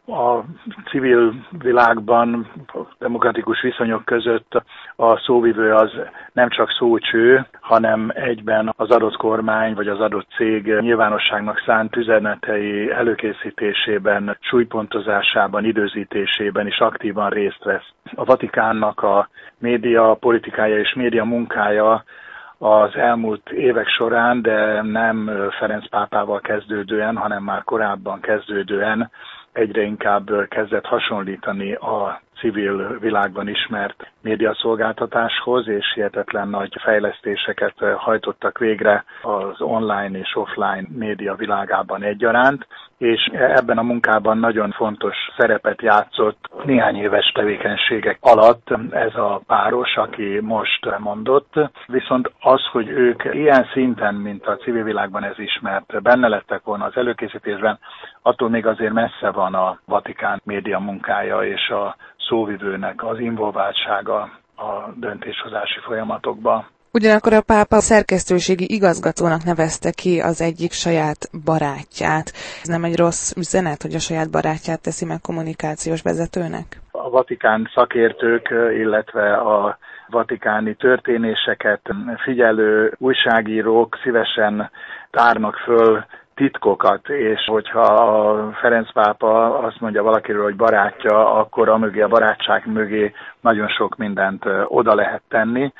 A civil világban, demokratikus viszonyok között a szóvivő az nem csak szócső, hanem egyben az adott kormány vagy az adott cég nyilvánosságnak szánt üzenetei előkészítésében, súlypontozásában, időzítésében is aktívan részt vesz. A Vatikánnak a média politikája és média munkája az elmúlt évek során, de nem Ferenc pápával kezdődően, hanem már korábban kezdődően egyre inkább kezdett hasonlítani a civil világban ismert médiaszolgáltatáshoz, és hihetetlen nagy fejlesztéseket hajtottak végre az online és offline média világában egyaránt, és ebben a munkában nagyon fontos szerepet játszott néhány éves tevékenységek alatt ez a páros, aki most mondott. Viszont az, hogy ők ilyen szinten, mint a civil világban ez ismert, benne lettek volna az előkészítésben, attól még azért messze van a Vatikán média munkája és a szóvivőnek az involváltsága a döntéshozási folyamatokba. Ugyanakkor a pápa szerkesztőségi igazgatónak nevezte ki az egyik saját barátját. Ez nem egy rossz üzenet, hogy a saját barátját teszi meg kommunikációs vezetőnek? A Vatikán szakértők, illetve a vatikáni történéseket figyelő újságírók szívesen tárnak föl titkokat, és hogyha a Ferenc pápa azt mondja valakiről, hogy barátja, akkor amögé a barátság mögé nagyon sok mindent oda lehet tenni.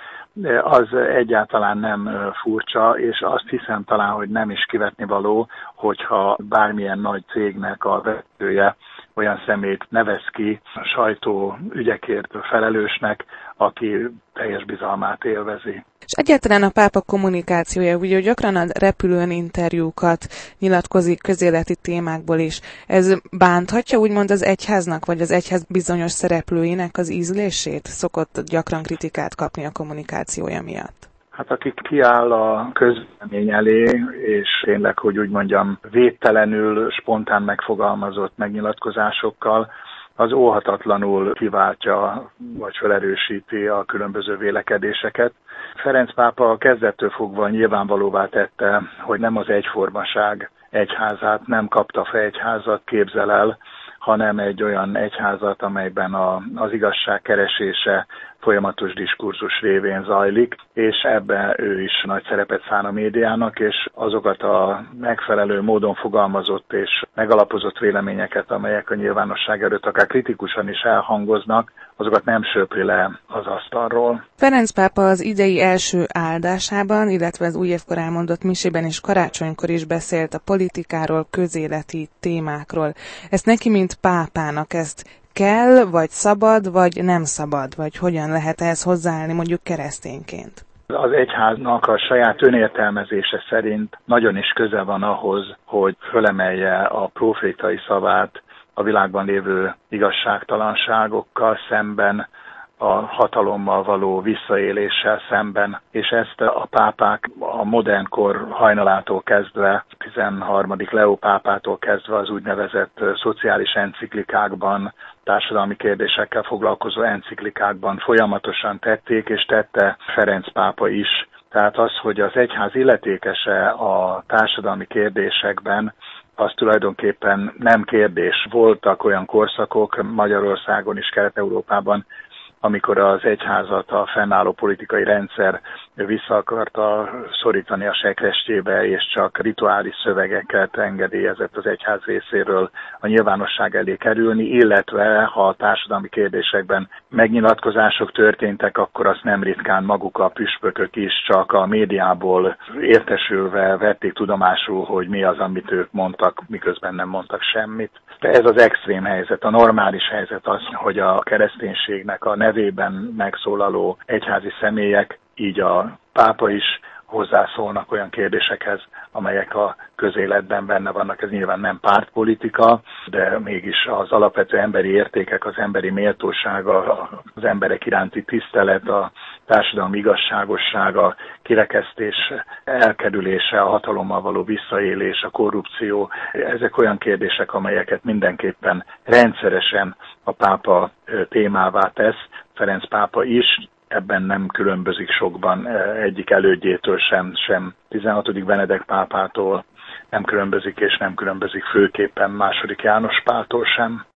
Az egyáltalán nem furcsa, és azt hiszem talán, hogy nem is kivetnivaló, hogyha bármilyen nagy cégnek a vezetője olyan szemét nevez ki a sajtó ügyekért felelősnek, aki teljes bizalmát élvezi. És egyáltalán a pápa kommunikációja, ugye gyakran a repülőn interjúkat nyilatkozik közéleti témákból is. Ez bánthatja úgymond az egyháznak, vagy az egyház bizonyos szereplőinek az ízlését? Szokott gyakran kritikát kapni a kommunikációja miatt. Hát aki kiáll a közvélemény elé, és tényleg, hogy úgy mondjam, védtelenül, spontán megfogalmazott megnyilatkozásokkal, az óhatatlanul kiváltja, vagy felerősíti a különböző vélekedéseket. Ferenc pápa kezdettől fogva nyilvánvalóvá tette, hogy nem az egyformaság egyházát, nem kapta egyházat képzel el, hanem egy olyan egyházat, amelyben az igazság keresése folyamatos diskurzus révén zajlik, és ebben ő is nagy szerepet szán a médiának, és azokat a megfelelő módon fogalmazott és megalapozott véleményeket, amelyek a nyilvánosság előtt akár kritikusan is elhangoznak, azokat nem söpri le az asztalról. Ferenc pápa az idei első áldásában, illetve az új évkor elmondott misében és karácsonykor is beszélt a politikáról, közéleti témákról. Ezt neki, mint pápának, ezt kell, vagy szabad, vagy nem szabad, vagy hogyan lehet ehhez hozzáállni mondjuk keresztényként? Az egyháznak a saját önértelmezése szerint nagyon is köze van ahhoz, hogy fölemelje a profétai szavát a világban lévő igazságtalanságokkal szemben, a hatalommal való visszaéléssel szemben, és ezt a pápák a modern kor hajnalától kezdve, 13. Leó pápától kezdve az úgynevezett szociális enciklikákban, társadalmi kérdésekkel foglalkozó enciklikákban folyamatosan tették, és tette Ferenc pápa is. Tehát az, hogy az egyház illetékese a társadalmi kérdésekben, az tulajdonképpen nem kérdés. Voltak olyan korszakok Magyarországon és Kelet-Európában, amikor az egyházat a fennálló politikai rendszer vissza akarta szorítani a sekrestébe, és csak rituális szövegeket engedélyezett az egyház részéről a nyilvánosság elé kerülni, illetve ha a társadalmi kérdésekben megnyilatkozások történtek, akkor azt nem ritkán maguk a püspökök is csak a médiából értesülve vették tudomásul, hogy mi az, amit ők mondtak, miközben nem mondtak semmit. De ez az extrém helyzet. A normális helyzet az, hogy a kereszténységnek a nevében megszólaló egyházi személyek, így a pápa is hozzászólnak olyan kérdésekhez, amelyek a közéletben benne vannak. Ez nyilván nem pártpolitika, de mégis az alapvető emberi értékek, az emberi méltóság, az emberek iránti tisztelet, a társadalmi igazságosság, a kirekesztés elkerülése, a hatalommal való visszaélés, a korrupció. Ezek olyan kérdések, amelyeket mindenképpen rendszeresen a pápa témává tesz. Ferenc pápa is ebben nem különbözik sokban egyik elődjétől sem 16. Benedek pápától nem különbözik, és nem különbözik főképpen II. János Páltól sem.